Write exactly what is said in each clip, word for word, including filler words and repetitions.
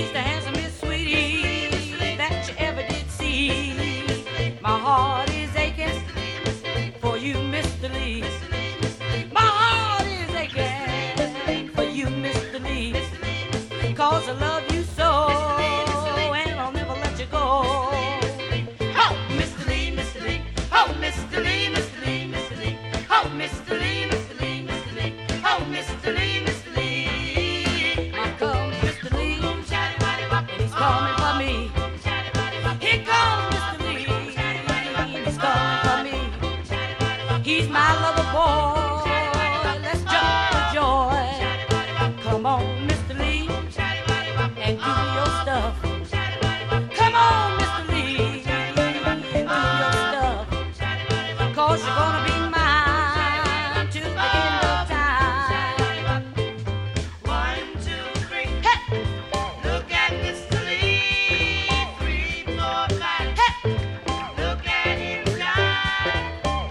He's the handsomest sweetie that you ever did see. My heart is aching for you, Mister Lee. My heart is aching for you, Mister Lee. Cause I love you so, and I'll never let you go. Oh, Mister Lee, Mister Lee. Oh, Mister Lee, Mister Lee, Mister Lee. Oh, Mister Lee, Mister Lee, Mister Lee. Oh, Mister Lee, Mister Lee. Here comes Mister Lee, and he's coming for me. Here comes Mister Lee, he's coming for me. He's my lover boy, let's jump for joy. Come on, Mister Lee, and do your stuff. Come on, Mister Lee, and do your stuff. Cause you're gonna be mine to the end of time. One, two, three. Hey! Look at Mister Lee. Three, four, five. Hey! Look at him shine.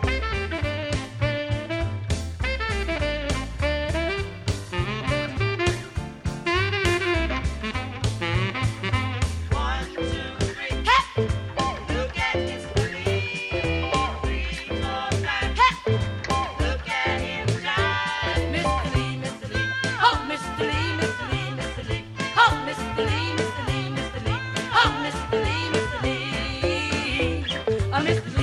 One, two, three. Hey! Look at Mister Lee. Three, four, five. Hey! Look at him shine. Mister Lee, Mister Lee. Oh, Mister Lee, Mister Lee, Mister Lee. Oh, Mister Lee, Mister Lee, Mister Lee. Oh, Mister Lee, Mister Lee. Oh, Mister Lee.